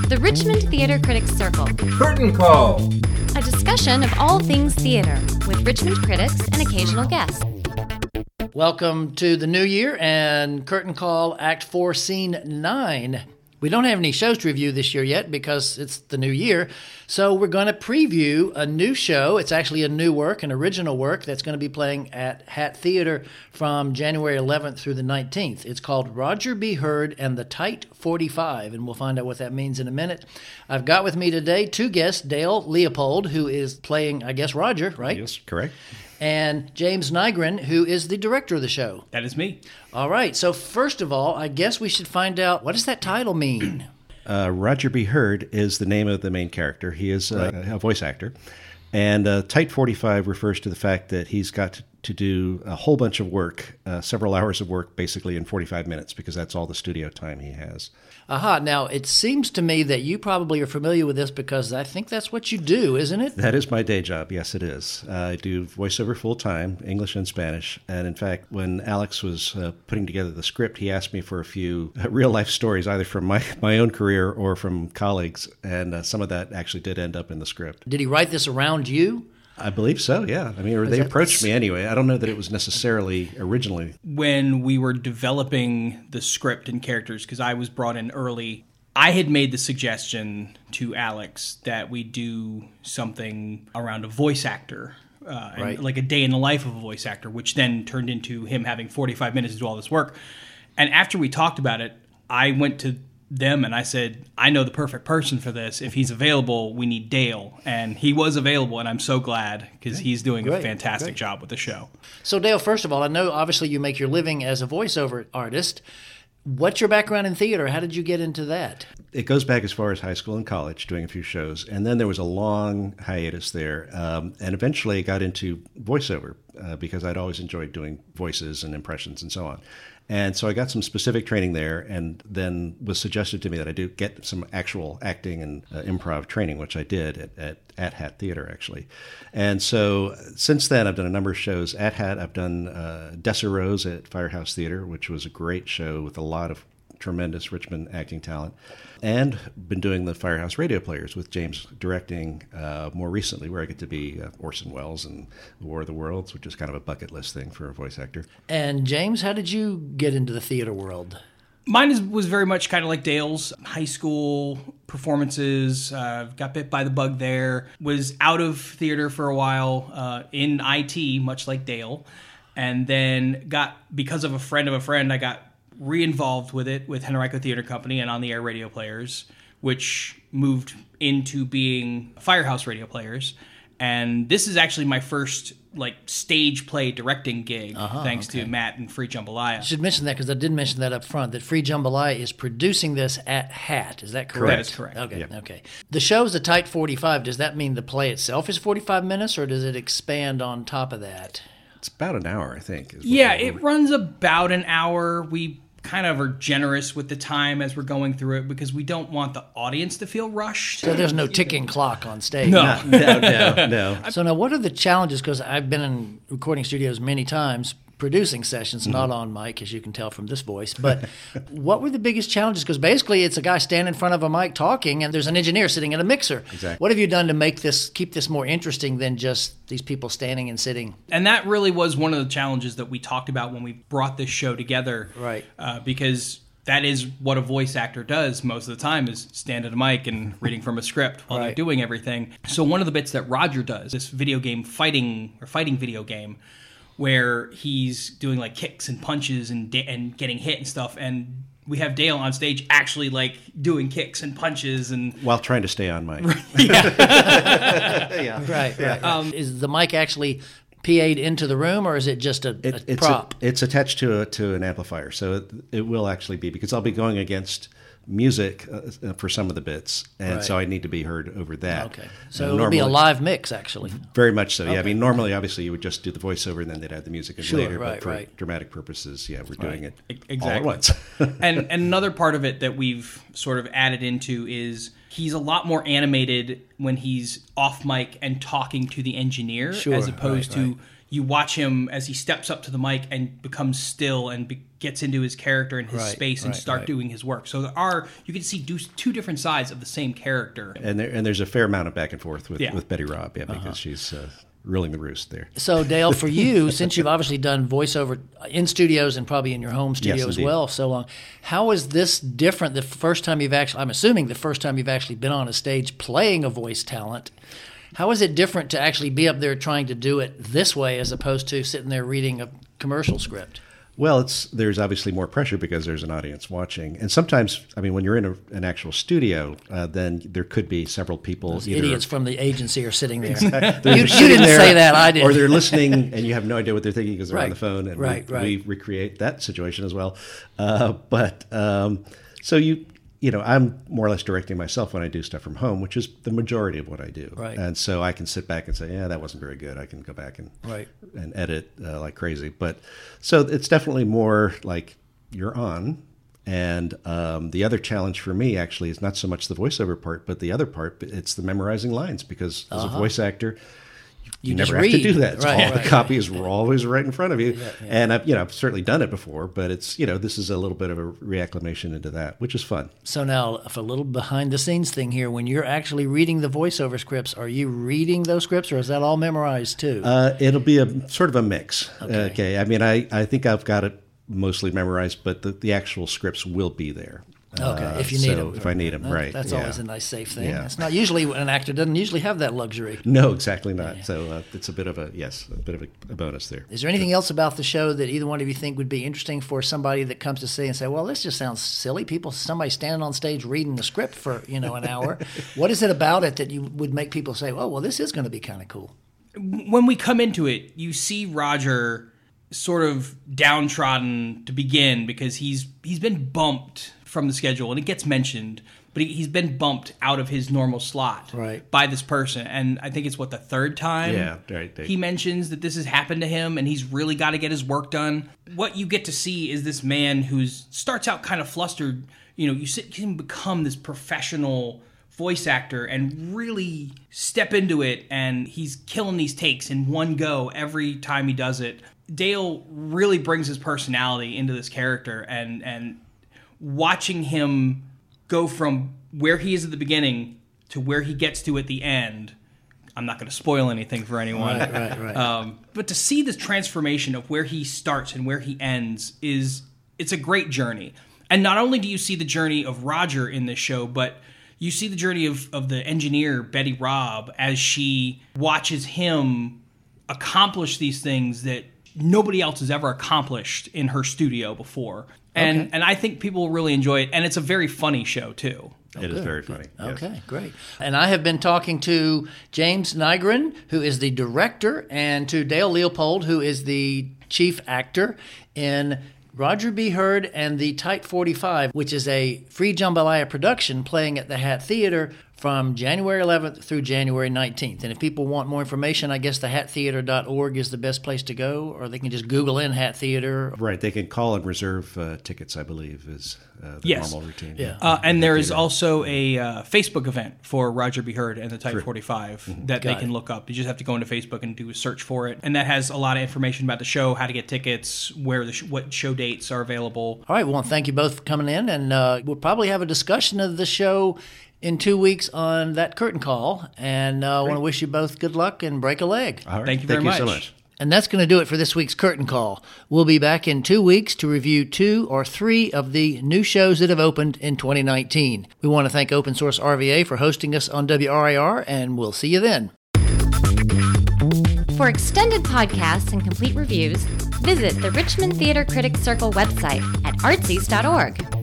The Richmond Theater Critics Circle. Curtain Call. A discussion of all things theater with Richmond critics and occasional guests. Welcome to the new year and Curtain Call Act 4, Scene 9. We don't have any shows to review this year yet because it's the new year, so we're going to preview a new show. It's actually a new work, an original work that's going to be playing at Hat Theater from January 11th through the 19th. It's called Roger B. Hurd and the Tight 45, and we'll find out what that means in a minute. I've got with me today two guests, Dale Leopold, who is playing, I guess, Roger, right? Yes, correct. And James Nygren, who is the director of the show. That is me. All right, so first of all, I guess we should find out, what does that title mean? Roger B. Hurd is the name of the main character. He is a voice actor. And Tight 45 refers to the fact that he's got to do a whole bunch of work, several hours of work, basically in 45 minutes, because that's all the studio time he has. Aha, now it seems to me that you probably are familiar with this because I think that's what you do, isn't it? That is my day job, yes it is. I do voiceover full-time, English and Spanish, and in fact, when Alex was putting together the script, he asked me for a few real-life stories, either from my own career or from colleagues, and some of that actually did end up in the script. Did he write this around you? I believe so, yeah. I mean, they approached me anyway. I don't know that it was necessarily originally. When we were developing the script and characters, because I was brought in early, I had made the suggestion to Alex that we do something around a voice actor, right. Like a day in the life of a voice actor, which then turned into him having 45 minutes to do all this work. And after we talked about it, I went to them and I said, I know the perfect person for this. If he's available, we need Dale. And he was available, and I'm so glad because he's doing a fantastic job with the show. So Dale, first of all, I know obviously you make your living as a voiceover artist. What's your background in theater? How did you get into that? It goes back as far as high school and college, doing a few shows. And then there was a long hiatus there. And eventually I got into voiceover because I'd always enjoyed doing voices and impressions and so on. And so I got some specific training there, and then was suggested to me that I do get some actual acting and improv training, which I did at Hat Theater, actually. And so since then, I've done a number of shows at Hat. I've done Desirose at Firehouse Theater, which was a great show with a lot of tremendous Richmond acting talent, and been doing the Firehouse Radio Players with James directing more recently, where I get to be Orson Welles in War of the Worlds, which is kind of a bucket list thing for a voice actor. And James, how did you get into the theater world? Mine was very much kind of like Dale's. High school performances, got bit by the bug there, was out of theater for a while in IT, much like Dale, and then because of a friend, I got re-involved with it with Henrico Theater Company and On the Air Radio Players, which moved into being Firehouse Radio Players. And this is actually my first stage play directing gig, thanks to Matt and Free Jambalaya. I should mention that because I did mention that up front, that Free Jambalaya is producing this at Hat. Is that correct? That is correct. Okay, yeah. Okay. The show's a tight 45. Does that mean the play itself is 45 minutes, or does it expand on top of that? It's about an hour, I think. It runs about an hour. We kind of are generous with the time as we're going through it because we don't want the audience to feel rushed. So there's no ticking clock on stage. No. So now what are the challenges? Because I've been in recording studios many times, producing sessions, not on mic, as you can tell from this voice. But what were the biggest challenges? Because basically it's a guy standing in front of a mic talking, and there's an engineer sitting at a mixer. Exactly. What have you done to keep this more interesting than just these people standing and sitting? And that really was one of the challenges that we talked about when we brought this show together. Right. Because that is what a voice actor does most of the time, is stand at a mic and reading from a script while they're doing everything. So one of the bits that Roger does, this video game fighting video game, where he's doing kicks and punches and getting hit and stuff, and we have Dale on stage actually doing kicks and punches and while trying to stay on mic. Yeah. Right. Is the mic actually PA'd into the room, or is it just a prop? It's attached to an amplifier, so it will actually be, because I'll be going against music for some of the bits, and so I need to be heard over that. Okay, so it'll be a live mix, actually. Very much so, yeah. I mean, normally, obviously, you would just do the voiceover, and then they'd add the music in later, but for dramatic purposes, we're doing it all at once. and another part of it that we've sort of added into is he's a lot more animated when he's off mic and talking to the engineer, as opposed to you watch him as he steps up to the mic and becomes still and gets into his character and his space and start doing his work. So you can see two different sides of the same character. And there's a fair amount of back and forth with Betty Robb, because she's ruling the roost there. So Dale, for you, since you've obviously done voiceover in studios and probably in your home studio as well so long, how is this different the first time I'm assuming the first time you've actually been on a stage playing a voice talent? How is it different to actually be up there trying to do it this way as opposed to sitting there reading a commercial script? Well, there's obviously more pressure because there's an audience watching. And sometimes, when you're in an actual studio, then there could be several people. Those idiots from the agency are sitting there. Exactly. You didn't say that, I did. Or they're listening and you have no idea what they're thinking because they're on the phone. And we recreate that situation as well. So I'm more or less directing myself when I do stuff from home, which is the majority of what I do. Right. And so I can sit back and say, that wasn't very good. I can go back and edit like crazy. But so it's definitely more like you're on. And the other challenge for me actually is not so much the voiceover part, but the other part, it's the memorizing lines, because as a voice actor, you never have to do that. The copies were always right in front of you. Yeah. And I've certainly done it before, but it's, this is a little bit of a reacclimation into that, which is fun. So now, a little behind the scenes thing here, when you're actually reading the voiceover scripts, are you reading those scripts or is that all memorized too? It'll be a sort of a mix. Okay. I think I've got it mostly memorized, but the actual scripts will be there. Okay, if you need them. If I need them, right. That's always a nice, safe thing. Yeah. It's not usually, an actor doesn't usually have that luxury. No, exactly not. Yeah. So it's a bit of a bonus there. Is there anything else about the show that either one of you think would be interesting for somebody that comes to see and say, well, this just sounds silly. Somebody standing on stage reading the script for, an hour. What is it about it that you would make people say, oh, well, this is going to be kind of cool? When we come into it, you see Roger sort of downtrodden to begin because he's been bumped from the schedule, and it gets mentioned, but he's been bumped out of his normal slot by this person. And I think it's the third time he mentions that this has happened to him, and he's really got to get his work done. What you get to see is this man who starts out kind of flustered. You see him become this professional voice actor and really step into it, and he's killing these takes in one go every time he does it. Dale really brings his personality into this character, and watching him go from where he is at the beginning to where he gets to at the end. I'm not going to spoil anything for anyone. Right. But to see this transformation of where he starts and where he ends it's a great journey. And not only do you see the journey of Roger in this show, but you see the journey of the engineer, Betty Robb, as she watches him accomplish these things that nobody else has ever accomplished in her studio before. And I think people will really enjoy it. And it's a very funny show, too. It is very funny. Yes. Okay, great. And I have been talking to James Nygren, who is the director, and to Dale Leopold, who is the chief actor in Roger B. Hurd and the Type 45, which is a free jambalaya production playing at the Hat Theater from January 11th through January 19th. And if people want more information, I guess thehattheater.org is the best place to go, or they can just Google in Hat Theater. Right. They can call and reserve tickets, I believe, is the normal routine. Yeah. And there is also a Facebook event for Roger B. Hurd and the Type 45 that they can look up. You just have to go into Facebook and do a search for it. And that has a lot of information about the show, how to get tickets, where what show dates are available. All right. Well, thank you both for coming in. And we'll probably have a discussion of the show in 2 weeks on That Curtain Call. And I want to wish you both good luck and break a leg. All right. Thank you very much. So much. And that's going to do it for this week's Curtain Call. We'll be back in 2 weeks to review 2 or 3 of the new shows that have opened in 2019. We want to thank Open Source RVA for hosting us on WRIR, and we'll see you then. For extended podcasts and complete reviews, visit the Richmond Theater Critics Circle website at artsies.org.